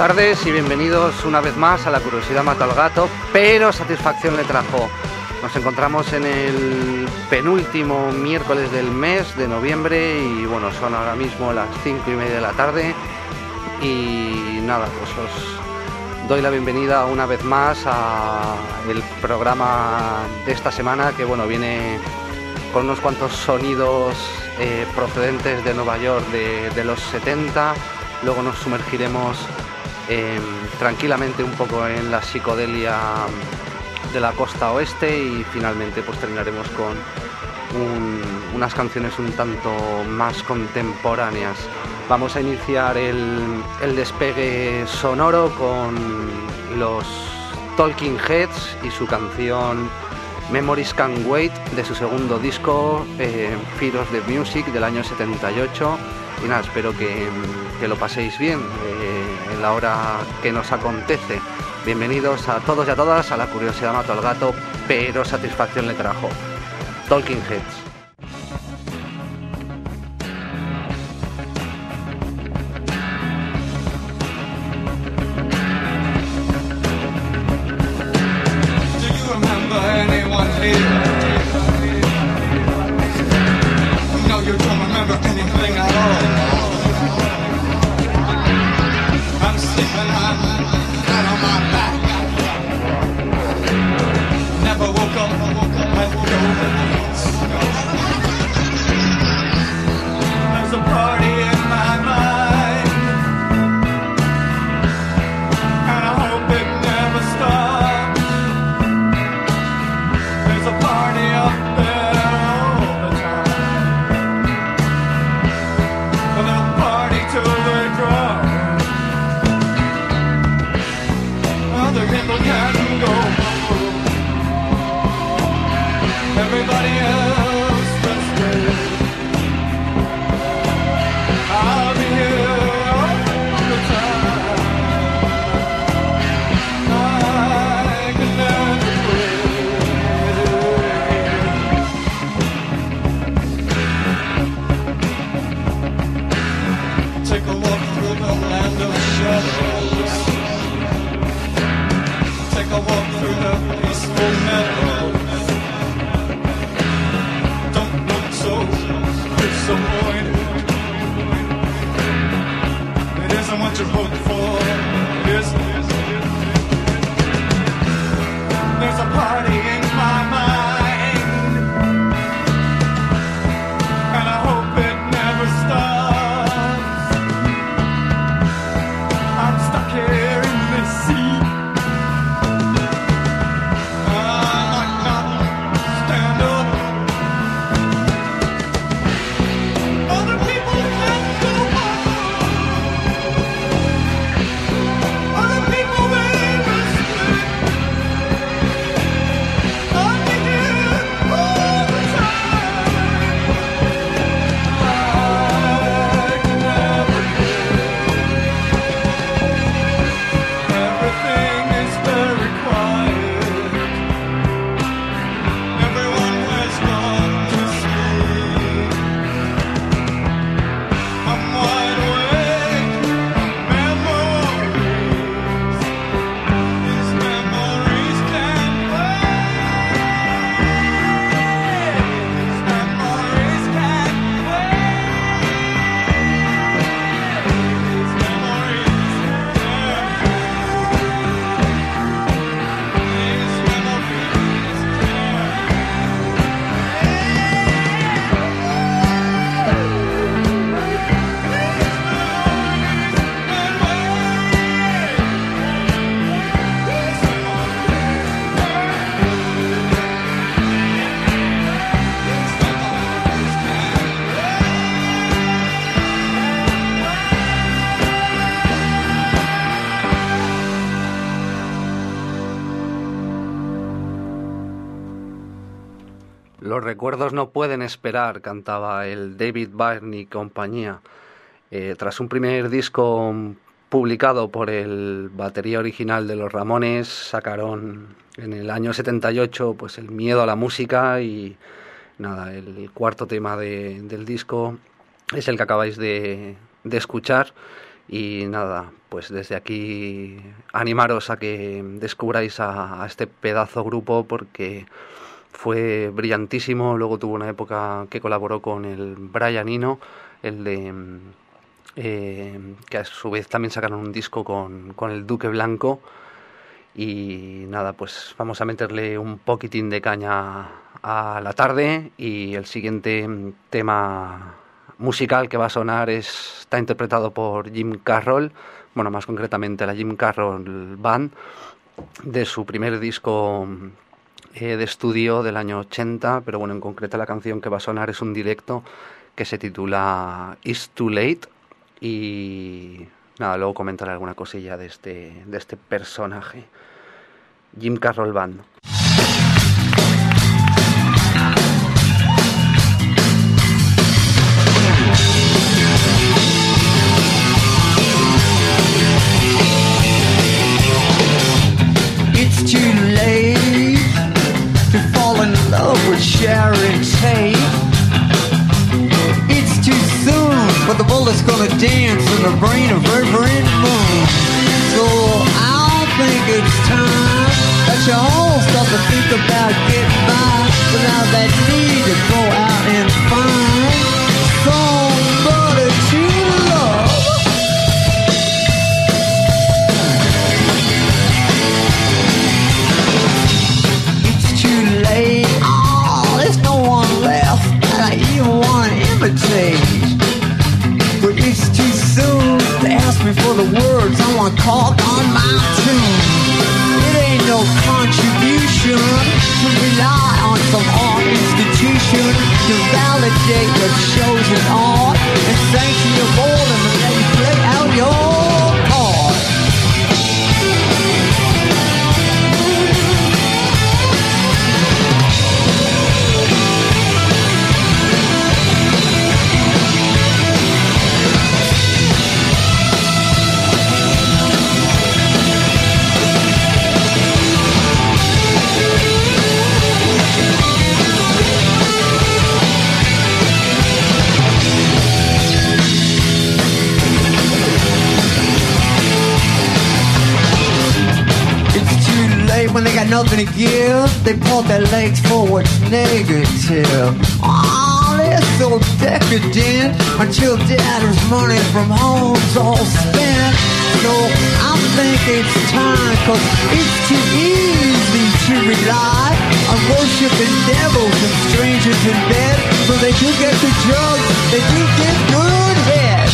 tardes y bienvenidos una vez más a La Curiosidad Mató al Gato, pero satisfacción le trajo. Nos encontramos en el penúltimo miércoles del mes de noviembre y bueno, son ahora mismo las 5:30 de la tarde y nada, pues os doy la bienvenida una vez más a el programa de esta semana que bueno, viene con unos cuantos sonidos procedentes de Nueva York de los 70. Luego nos sumergiremos tranquilamente un poco en la psicodelia de la costa oeste y finalmente pues terminaremos con unas canciones un tanto más contemporáneas. Vamos a iniciar el despegue sonoro con los Talking Heads y su canción Memories Can't Wait de su segundo disco Fear of the Music del año 78. Y nada, espero que lo paséis bien en la hora que nos acontece. Bienvenidos a todos y a todas a La Curiosidad Mató al Gato, pero satisfacción le trajo. Talking Heads. Los recuerdos no pueden esperar, cantaba el David Byrne y compañía. Tras un primer disco publicado por el batería original de los Ramones, sacaron en el año 78 pues El miedo a la música y nada, el cuarto tema del disco es el que acabáis de escuchar Y nada, pues desde aquí animaros a que descubráis a este pedazo grupo, porque fue brillantísimo. Luego tuvo una época que colaboró con el Brian Eno, el de que a su vez también sacaron un disco con el Duque Blanco. Y nada, pues vamos a meterle un poquitín de caña a la tarde. Y el siguiente tema musical que va a sonar está interpretado por Jim Carroll, bueno, más concretamente la Jim Carroll Band, de su primer disco de estudio del año 80, pero bueno, en concreto la canción que va a sonar es un directo que se titula It's Too Late. Y nada, luego comentaré alguna cosilla de este personaje. Jim Carroll Band. It's too late to fall in love with Sharon Tate. It's too soon, but the bullet's gonna dance in the brain of Reverend Moon. So I think it's time that you all start to think about getting by without that need to go out and find somebody to love. It's too late, oh, there's no one left that I even want to imitate. But it's too soon to ask me for the words I want to call on my tune. It ain't no contribution to rely on some art institution to validate your chosen art and sanction your boredom and let you play out your part. When they got nothing to give, they point their legs for what's negative. Oh, they're so decadent until data's money from home's all spent. So I think it's time, cause it's too easy to rely on worshiping devils and strangers in bed. So they do get the drugs, they do get good head.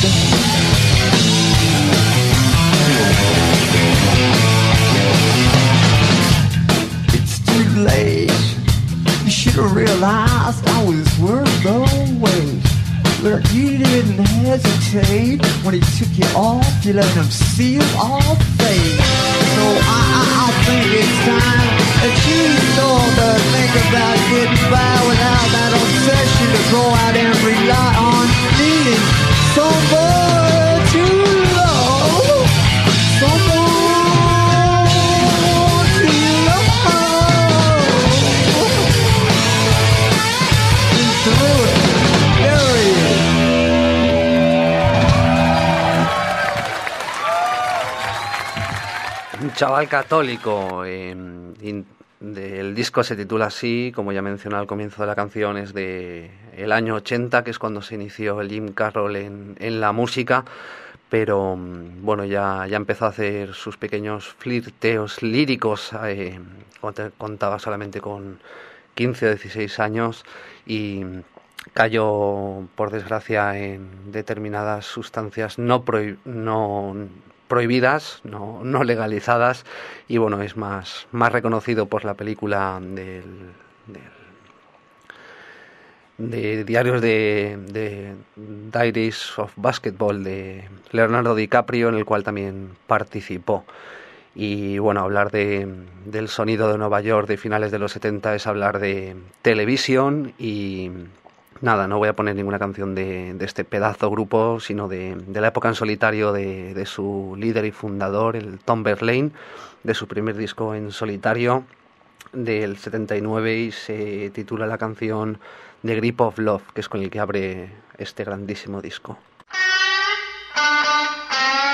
Late. You should have realized I was worth the wait. But you didn't hesitate when he took you off. You let him seal all fate. So I think it's time that you start to think about getting by without that obsession to go out and rely on needing someone to love. Someone to love. Un chaval católico. El disco se titula así, como ya mencioné al comienzo de la canción, es de el año 80, que es cuando se inició el Jim Carroll en la música. Pero bueno, ya empezó a hacer sus pequeños flirteos líricos. Contaba solamente con 15 o 16 años y cayó, por desgracia, en determinadas sustancias no prohibidas, no legalizadas, y bueno, es más reconocido por la película de Diarios de Diaries of Basketball de Leonardo DiCaprio, en el cual también participó. Y bueno, hablar del sonido de Nueva York de finales de los 70 es hablar de televisión. Y nada, no voy a poner ninguna canción de este pedazo grupo, sino de la época en solitario de su líder y fundador, el Tom Verlaine, de su primer disco en solitario del 79, y se titula la canción The Grip of Love, que es con el que abre este grandísimo disco.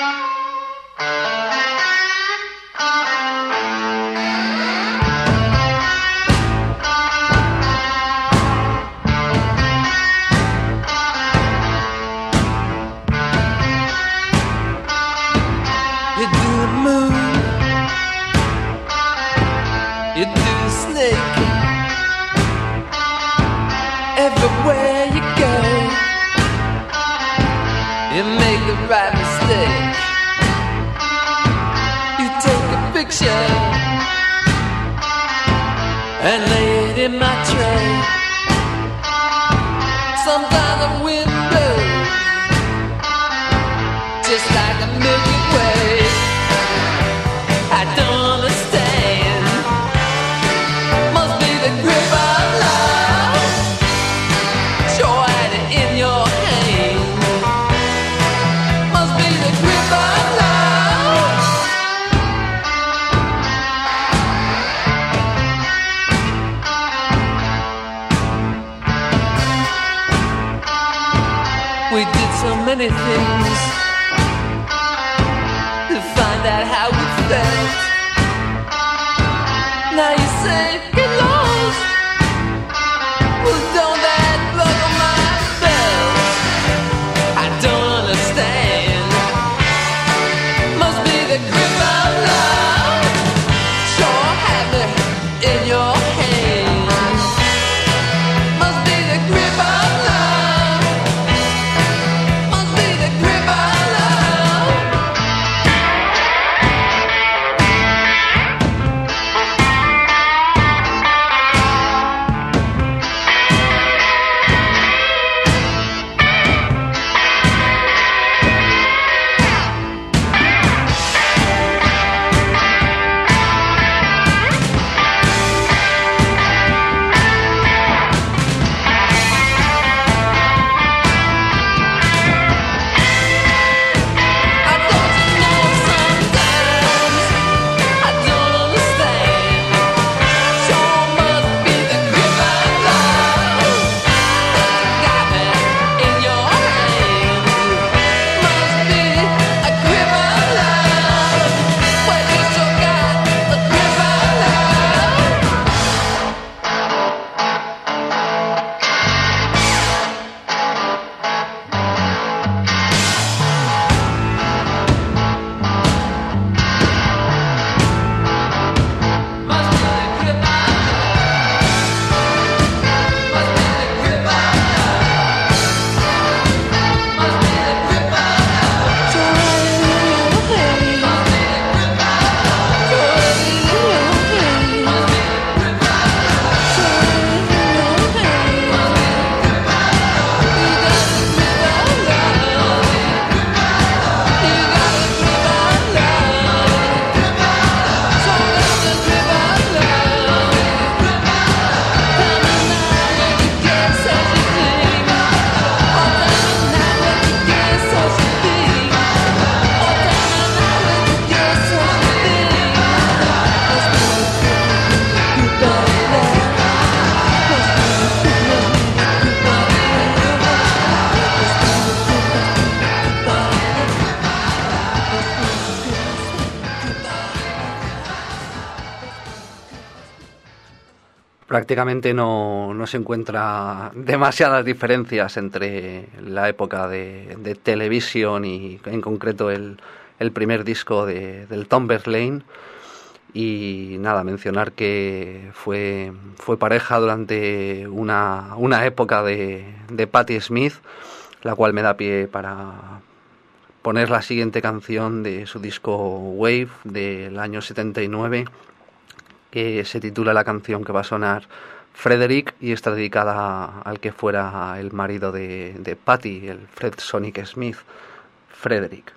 fiction and lay it in my tray. Sometimes the wind blows just like the Milky Way. I don't understand. Must be the grip of love. Sure had it in your hand. Must be the grip of love. We did so many things to find out how we felt. Now you say get lost. Well, don't that buckle my belt? I don't understand. Must be the grip of love. Sure have it in your hand. Must be the grip of love. Must be the grip of love. Prácticamente no se encuentra demasiadas diferencias entre la época de Television y en concreto el primer disco del Tomber Lane. Y nada, mencionar que fue pareja durante una época de Patti Smith, la cual me da pie para poner la siguiente canción de su disco Wave del año 79, que se titula la canción que va a sonar Frederick, y está dedicada al que fuera el marido de Patti, el Fred Sonic Smith, Frederick.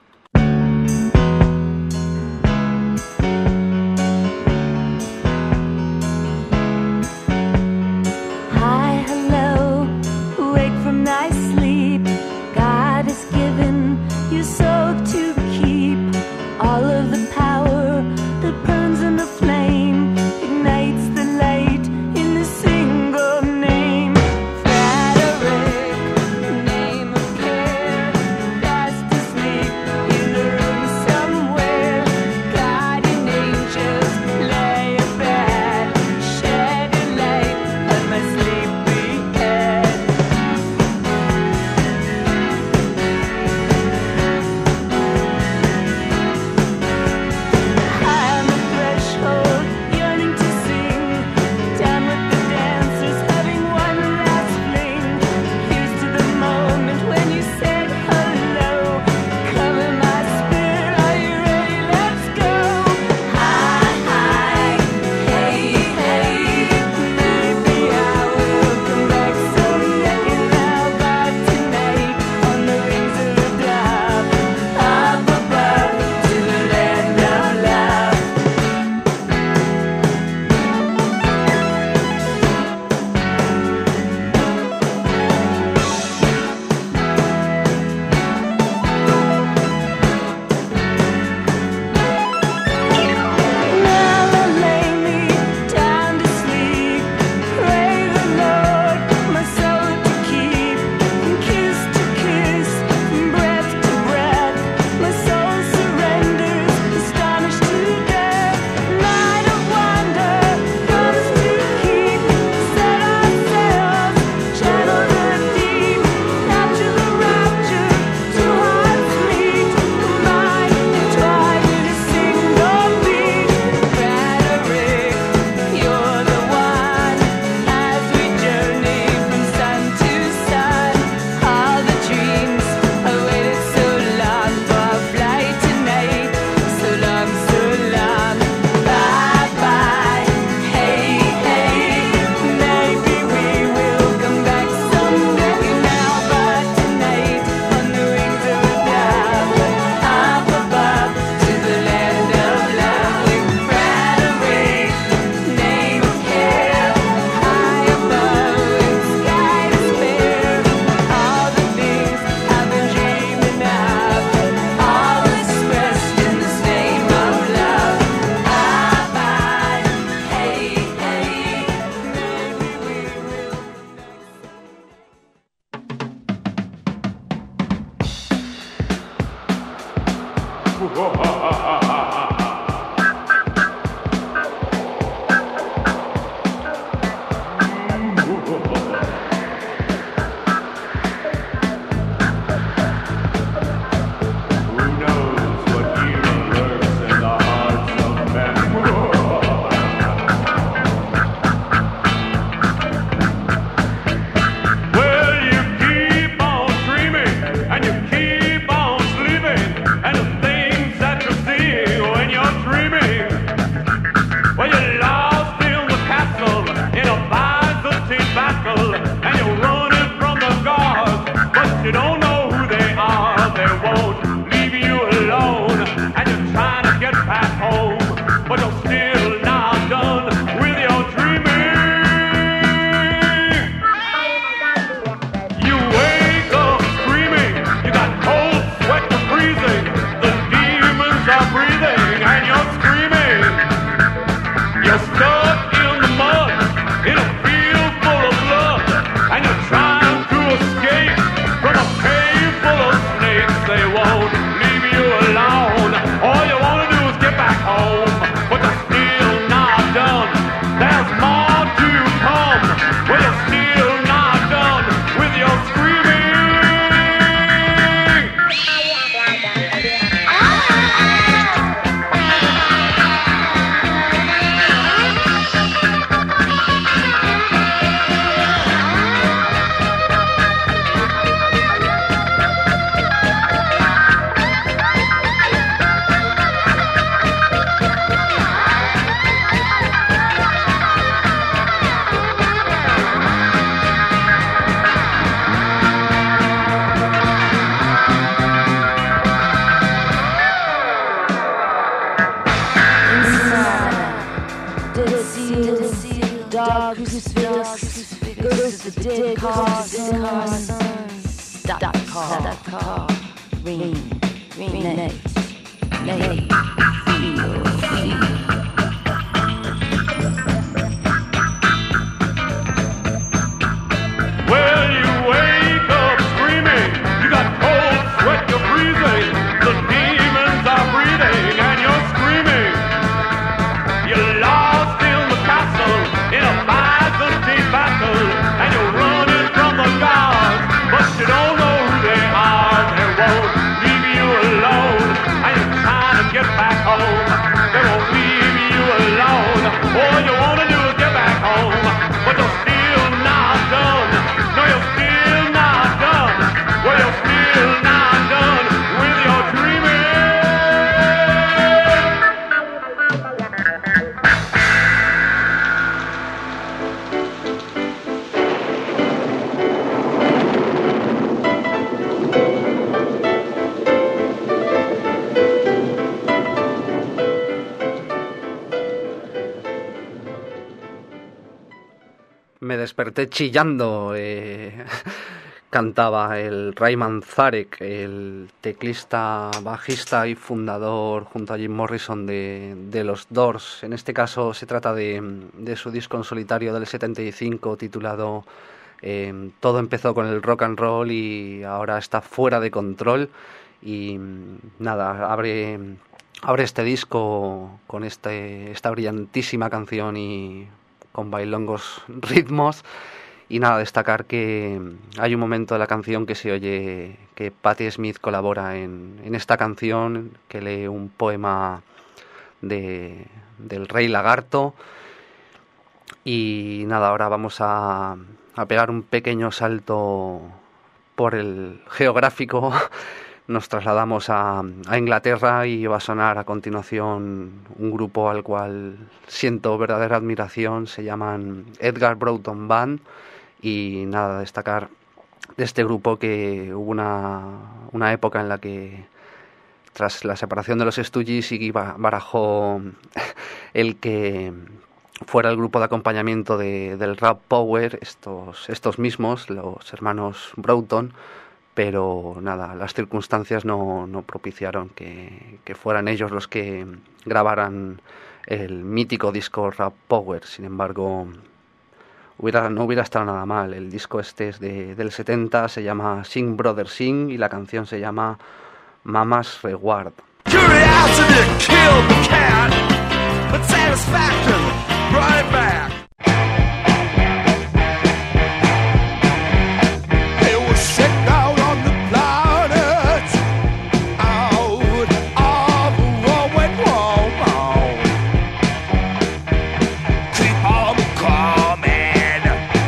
Hi, hello, awake from nice sleep. God has given you soul to keep. All of the power that burns in the flame ignites the light in a single name. Frederick, name of care, fast asleep. but you're still not done with your dreaming. You wake up screaming, you got cold sweat and freezing, the demons are breathing and you're screaming. You're stuck in the mud, in a field full of blood, and you're trying to escape from a cave full of snakes. They won't leave you alone. All you want to do is get back home, but you're still not done. There's more to come. Well, you're still not done with your screaming. Dog crucifix, ghosts of dead cars, dot car, ring, night, feel. Well, you wake up screaming, you got cold sweat, you're freezing, the demons are breathing and you're screaming. You're lost in the castle, in a Byzantine battle, and you're running from the guards, but you don't know who they are. They won't leave you alone, and you're trying to get back home. They won't leave you alone. All you want to do is get back home, but you're still not done. No, you're still not done. Well, you're still not done with your dreaming. Me desperté chillando, cantaba el Ray Manzarek, el teclista, bajista y fundador junto a Jim Morrison de los Doors. En este caso se trata de su disco en solitario del 75 titulado Todo empezó con el rock and roll y ahora está fuera de control. Y nada, abre este disco con esta brillantísima canción y con bailongos ritmos. Y nada, destacar que hay un momento de la canción que se oye que Patti Smith colabora en esta canción, que lee un poema del Rey Lagarto. Y nada, ahora vamos a pegar un pequeño salto por el geográfico. Nos trasladamos a Inglaterra y va a sonar a continuación un grupo al cual siento verdadera admiración. Se llaman Edgar Broughton Band. Y nada, destacar de este grupo que hubo una época en la que, tras la separación de los Stooges, Iggy barajó el que fuera el grupo de acompañamiento del Rap Power, estos mismos, los hermanos Broughton, pero nada, las circunstancias no propiciaron que fueran ellos los que grabaran el mítico disco Rap Power. Sin embargo, no hubiera estado nada mal. El disco este es del 70, se llama Sing Brother Sing y la canción se llama Mama's Reward. Curiosity killed the cat, but satisfaction brought it back. It was sick out on the planet, out of what went wrong. Keep on coming,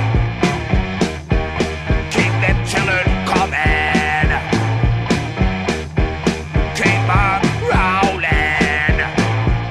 keep them children coming, keep on rolling.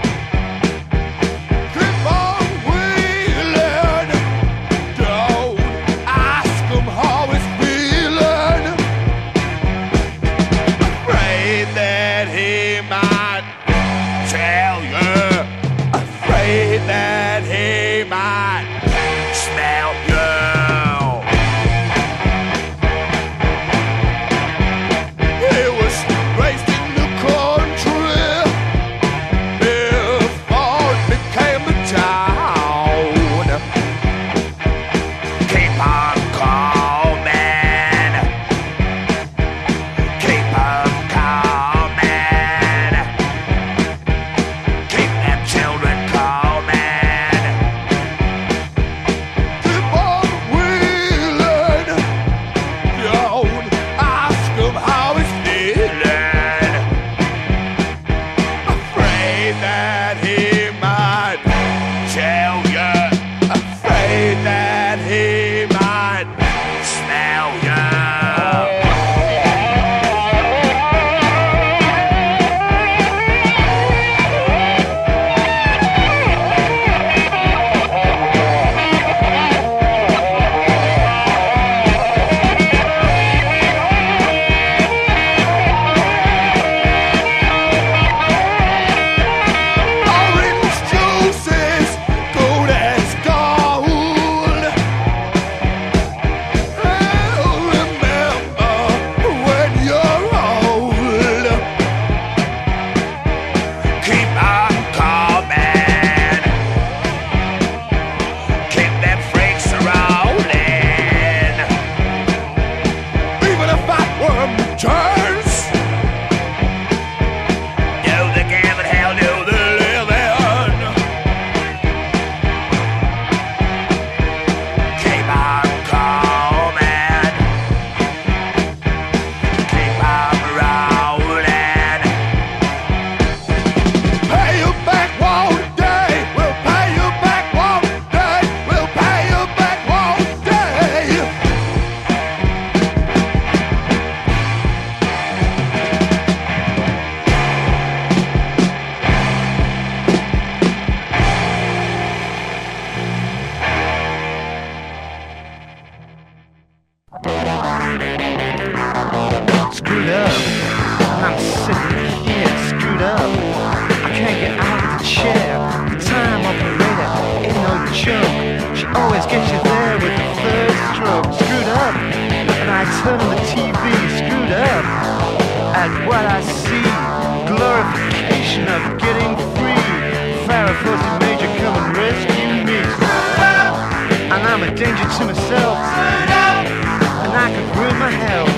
at what I see. Glorification of getting free. Pharaoh Fuzzy Major, come and rescue me. And I'm a danger to myself. And I could ruin my health.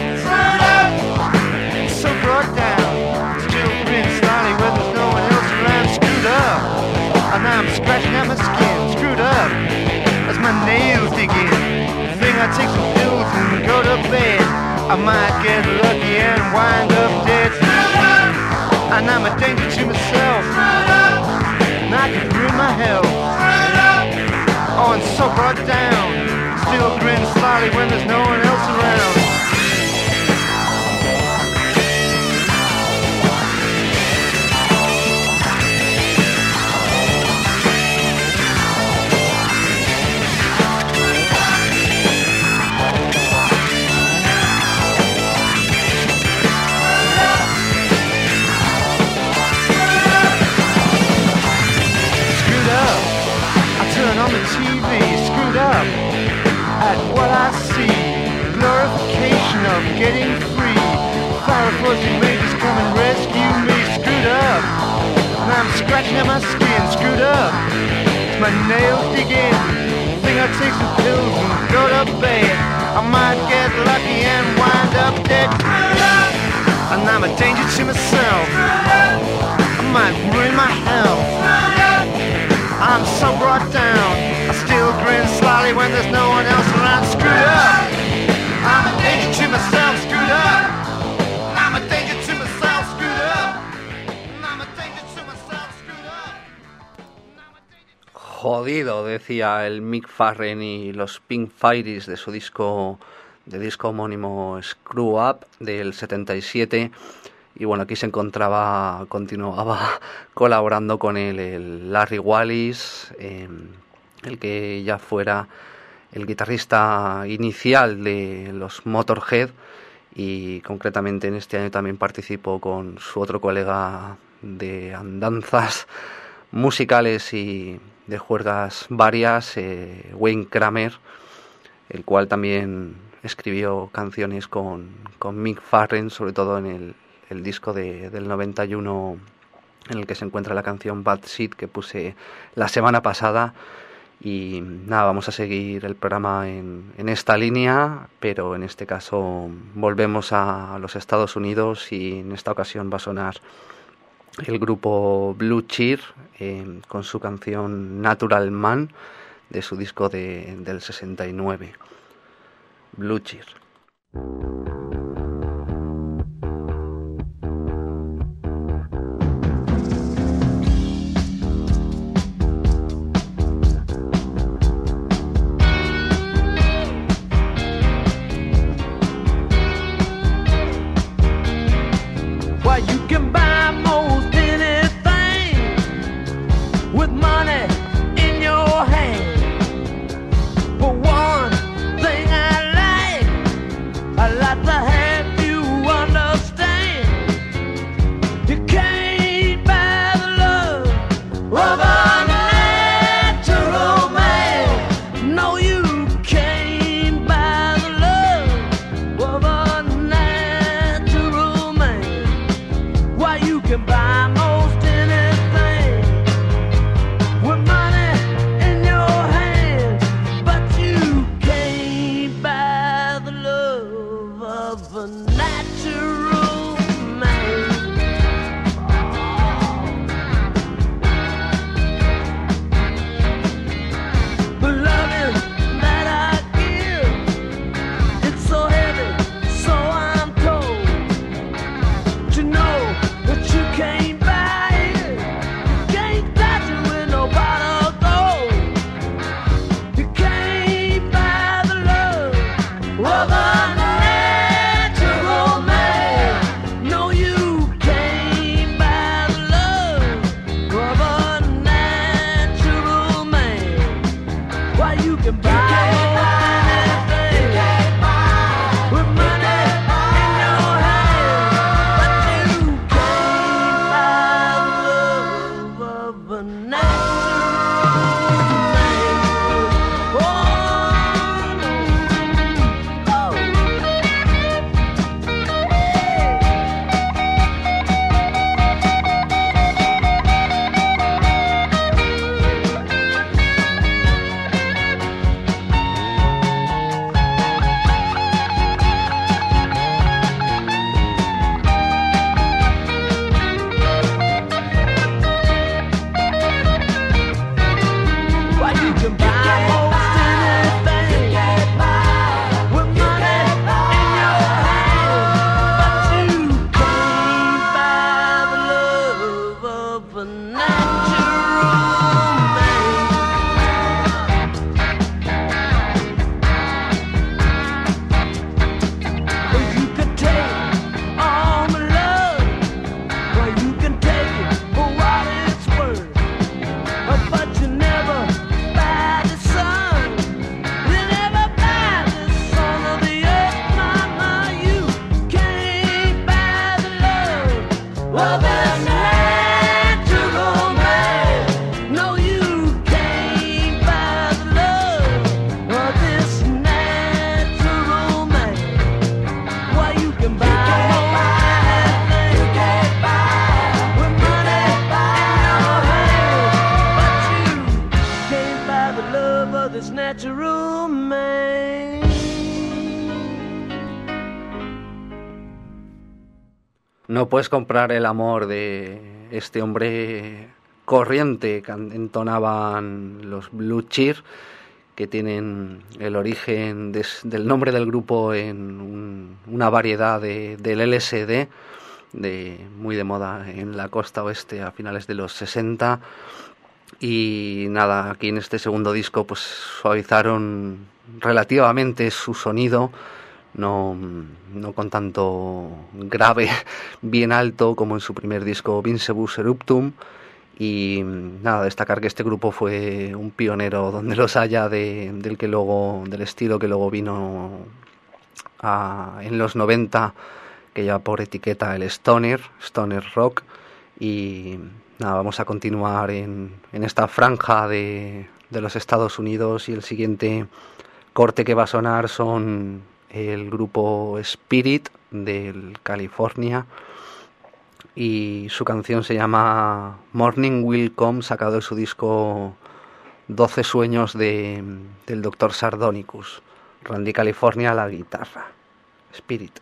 So brought down, still grin slyly when there's no one else around. Screwed up, and I'm scratching at my skin. Screwed up, as my nails dig in. Think I take some pills and go to bed. I might get lucky and wind up dead. And I'm a danger to myself. And I could ruin my health. Oh, and so brought down, still grin slyly when there's no one else around. On the TV, screwed up at what I see. Glorification of getting free. Pharaoh Fuzzy Majors, come and rescue me. Screwed up, and I'm scratching at my skin. Screwed up, my nails dig in. Think I'll take some pills and go to bed. I might get lucky and wind up dead. And I'm a danger to myself. I might ruin my health. I'm so brought down, I still grin slyly when there's no one else around. Screwed up, I'm a danger to myself. Screwed up, I'm a danger to myself. Screwed up, I'm a danger to myself. Screwed up. Jodido, decía el Mick Farren y los Pink Fairies de su disco homónimo Screw Up del 77. Y bueno, aquí continuaba colaborando con él el Larry Wallis, el que ya fuera el guitarrista inicial de los Motorhead, y concretamente en este año también participó con su otro colega de andanzas musicales y de juergas varias, Wayne Kramer, el cual también escribió canciones con Mick Farren, sobre todo en el disco del 91 en el que se encuentra la canción Bad Seed que puse la semana pasada. Y nada, vamos a seguir el programa en esta línea, pero en este caso volvemos a los Estados Unidos y en esta ocasión va a sonar el grupo Blue Cheer con su canción Natural Man de su disco del 69, Blue Cheer. natural man. No puedes comprar el amor de este hombre corriente que entonaban los Blue Cheer, que tienen el origen del nombre del grupo en una variedad del LSD, muy de moda en la costa oeste a finales de los 60. Y nada, aquí en este segundo disco pues suavizaron relativamente su sonido, no con tanto grave bien alto como en su primer disco Vincebus Eruptum. Y nada, destacar que este grupo fue un pionero donde los haya del estilo que luego vino en los 90, que lleva por etiqueta el stoner rock. Y nada, vamos a continuar en esta franja de los Estados Unidos, y el siguiente corte que va a sonar son el grupo Spirit del California, y su canción se llama Morning Will Come, sacado de su disco 12 sueños del Dr. Sardonicus. Randy California a la guitarra. Spirit.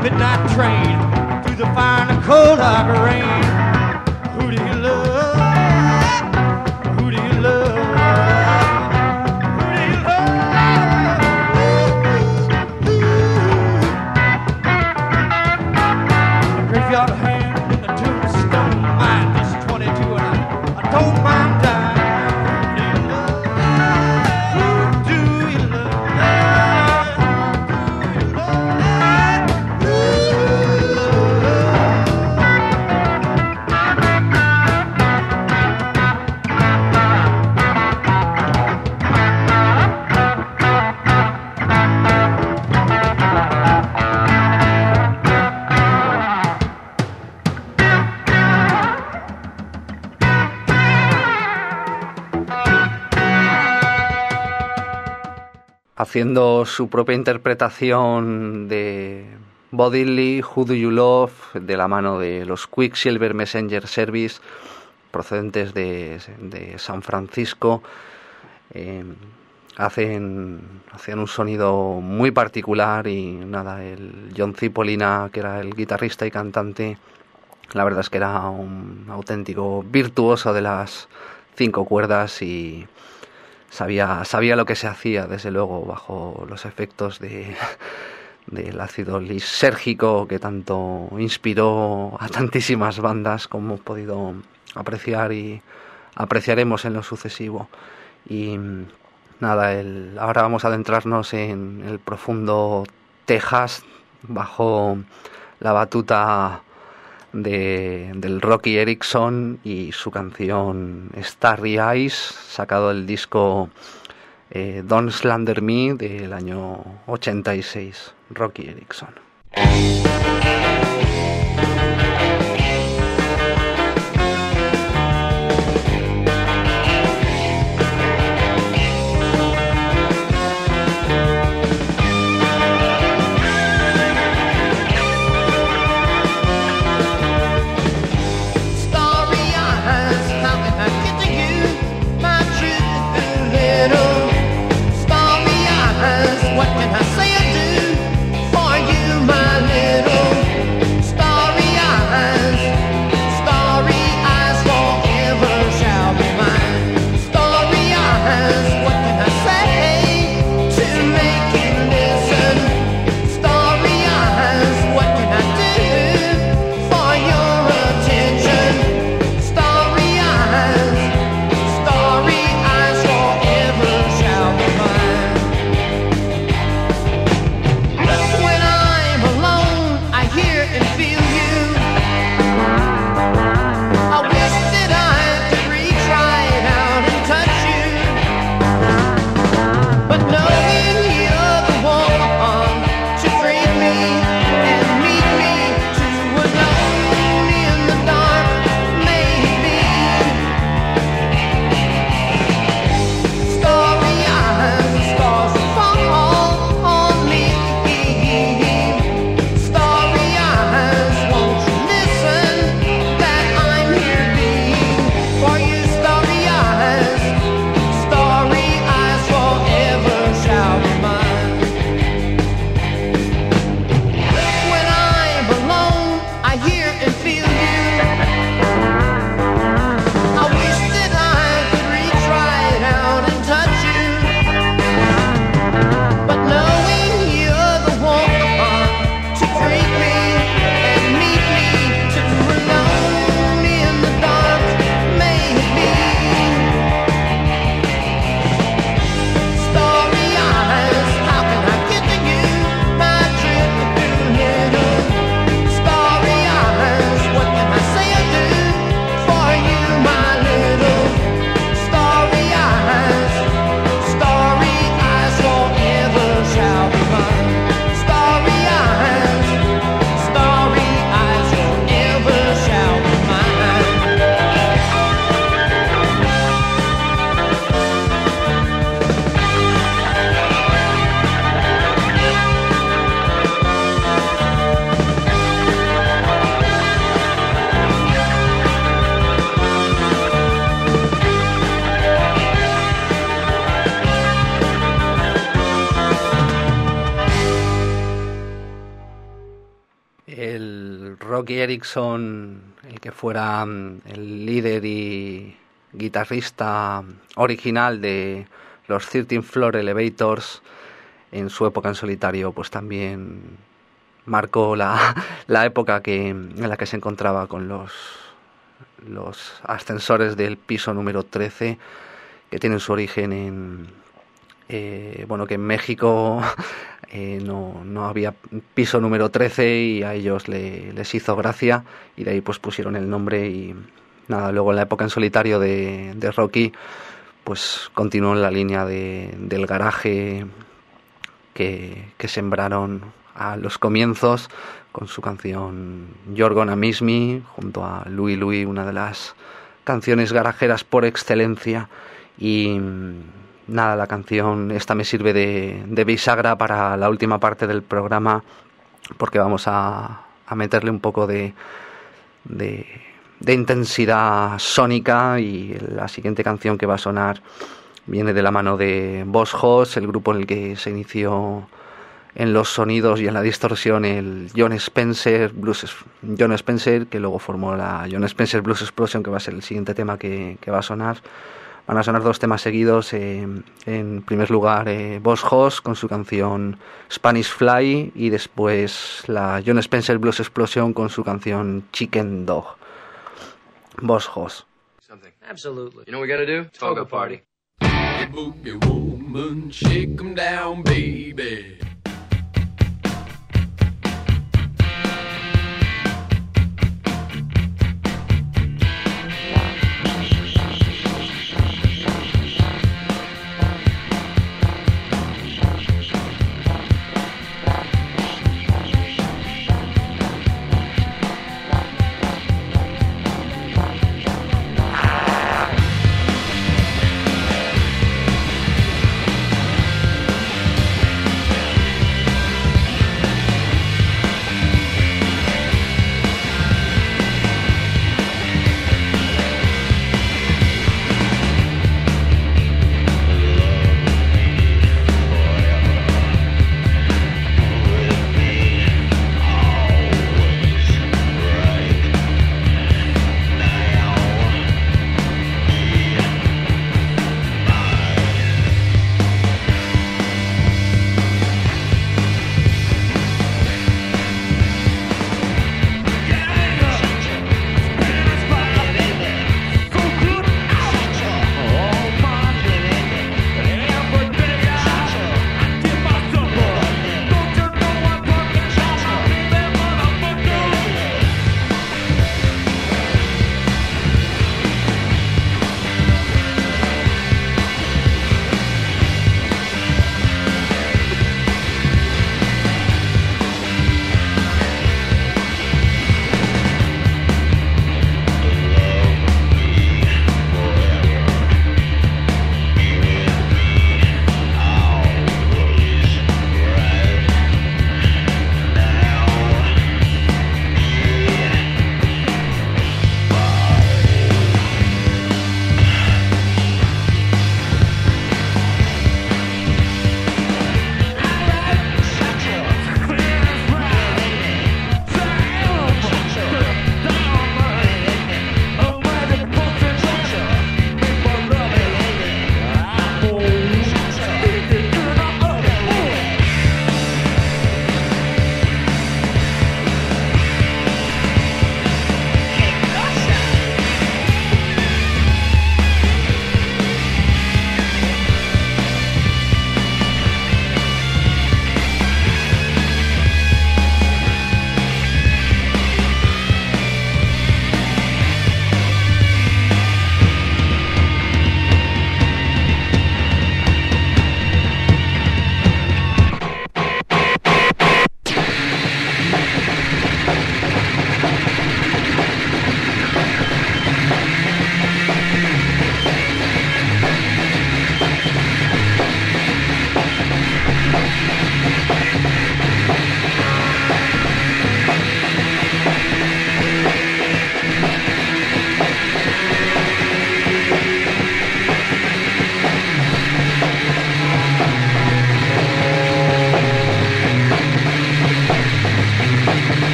midnight train through the fire and the cold like rain. Who do you love? Who do you love? Who do you love? The graveyard hand in the tombstone mine, just 22 and I don't mind dying. Who do you love? Haciendo su propia interpretación de Bo Diddley, Who Do You Love, de la mano de los Quicksilver Messenger Service, procedentes de San Francisco. Hacían un sonido muy particular y nada, el John Cipollina, que era el guitarrista y cantante, la verdad es que era un auténtico virtuoso de las 5 cuerdas y sabía lo que se hacía, desde luego, bajo los efectos del ácido lisérgico que tanto inspiró a tantísimas bandas como hemos podido apreciar y apreciaremos en lo sucesivo. Y nada, ahora vamos a adentrarnos en el profundo Texas bajo la batuta del Rocky Erickson y su canción Starry Eyes, sacado del disco Don't Slander Me del año 86, Rocky Erickson. What can I say or do for you, my little el Rocky Erickson, el que fuera el líder y guitarrista original de los 13th Floor Elevators, en su época en solitario, pues también marcó la época en la que se encontraba con los ascensores del piso número 13, que tienen su origen que en México no había piso número 13 y a ellos les hizo gracia, y de ahí pues pusieron el nombre. Y nada, luego en la época en solitario de Rocky, pues continuó en la línea del garaje que sembraron a los comienzos con su canción You're Gonna Miss Me, junto a Louie Louie, una de las canciones garajeras por excelencia. Y nada, la canción esta me sirve de bisagra para la última parte del programa, porque vamos a meterle un poco de intensidad sónica, y la siguiente canción que va a sonar viene de la mano de Boss Hoss, el grupo en el que se inició en los sonidos y en la distorsión el John Spencer, que luego formó la John Spencer Blues Explosion, que va a ser el siguiente tema que va a sonar. Van a sonar dos temas seguidos. En primer lugar, Boss Hoss con su canción Spanish Fly, y después la John Spencer Blues Explosion con su canción Chicken Dog. Boss Hoss. Absolutely. You know what we gotta do? Toga party. Boogie woman, shake 'em down, baby.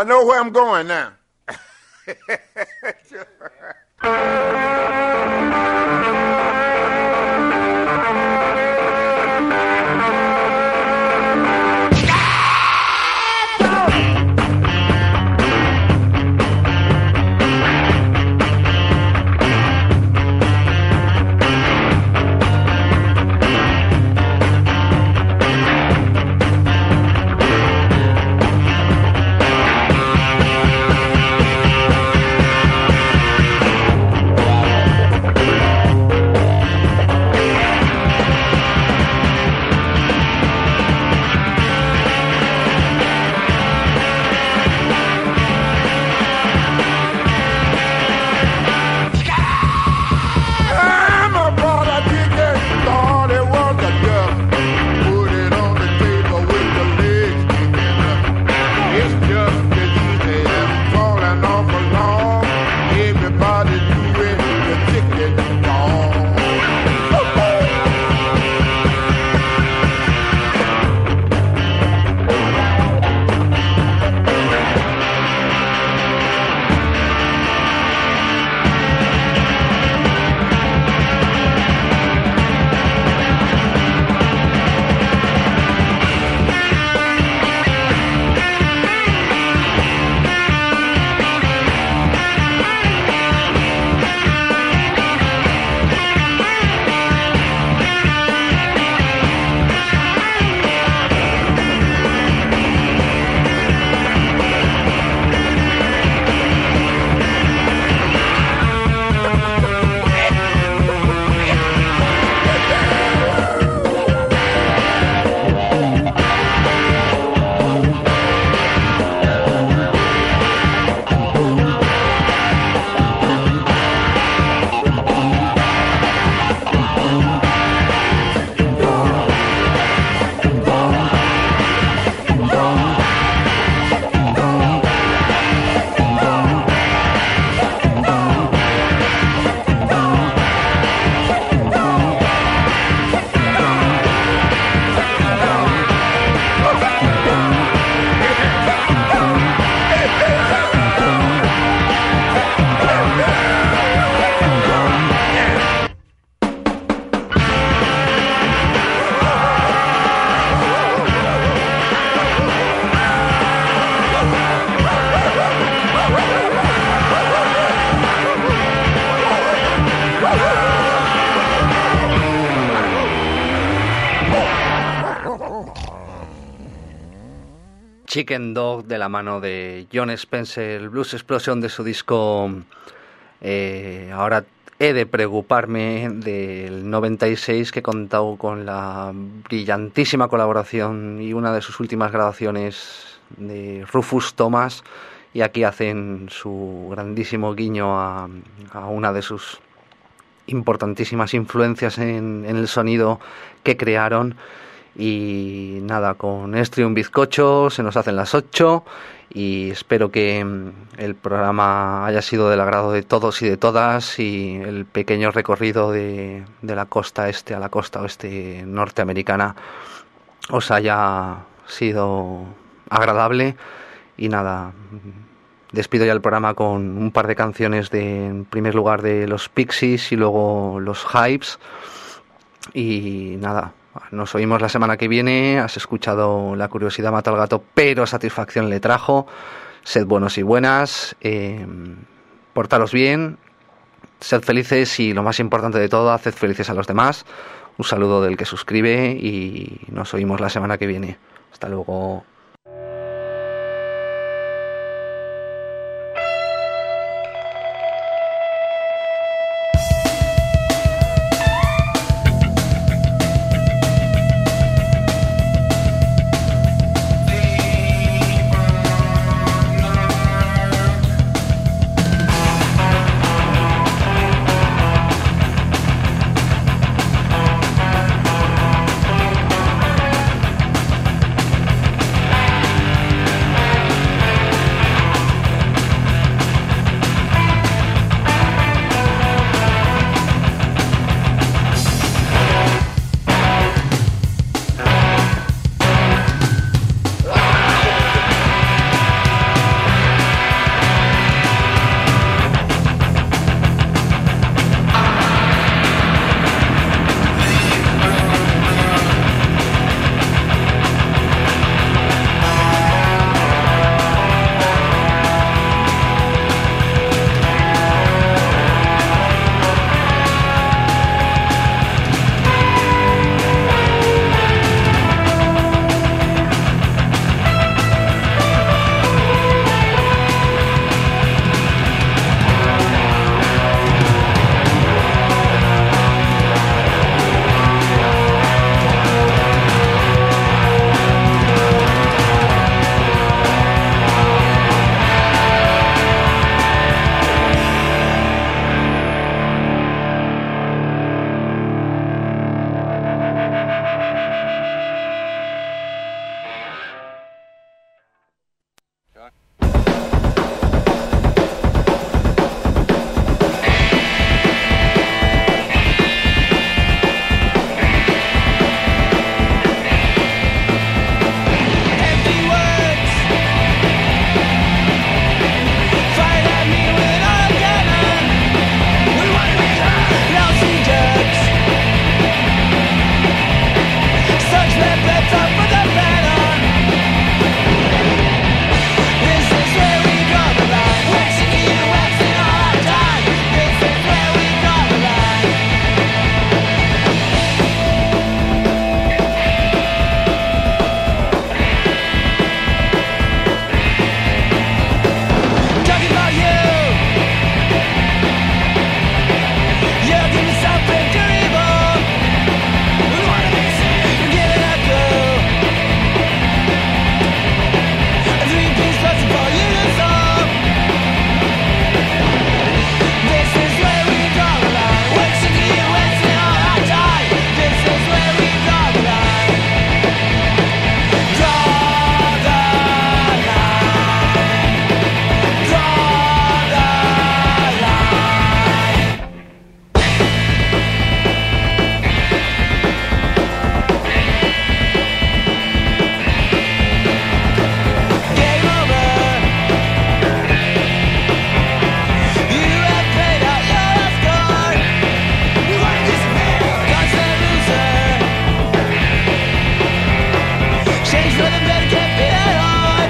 I know where I'm going now. Chicken Dog de la mano de Jon Spencer, Blues Explosion de su disco Ahora he de preocuparme, del 96, que he contado con la brillantísima colaboración y una de sus últimas grabaciones de Rufus Thomas, y aquí hacen su grandísimo guiño a una de sus importantísimas influencias en el sonido que crearon. Y nada, con esto y un bizcocho se nos hacen las 8 y espero que el programa haya sido del agrado de todos y de todas, y el pequeño recorrido de la costa este a la costa oeste norteamericana os haya sido agradable. Y nada, despido ya el programa con un par de canciones en primer lugar de los Pixies y luego los Hypes. Y nada, nos oímos la semana que viene. Has escuchado La curiosidad mata al gato, pero satisfacción le trajo. Sed buenos y buenas, portaros bien, sed felices y, lo más importante de todo, haced felices a los demás. Un saludo del que suscribe y nos oímos la semana que viene. Hasta luego. chase for the men can't be on.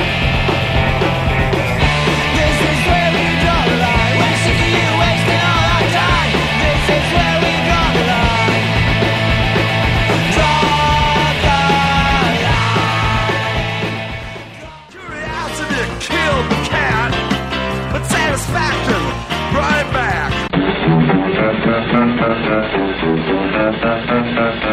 This is where we draw the line. We're sick of you wasting all our time. This is where we draw the line. Draw the line. Curiosity killed the cat, but satisfaction brought it back.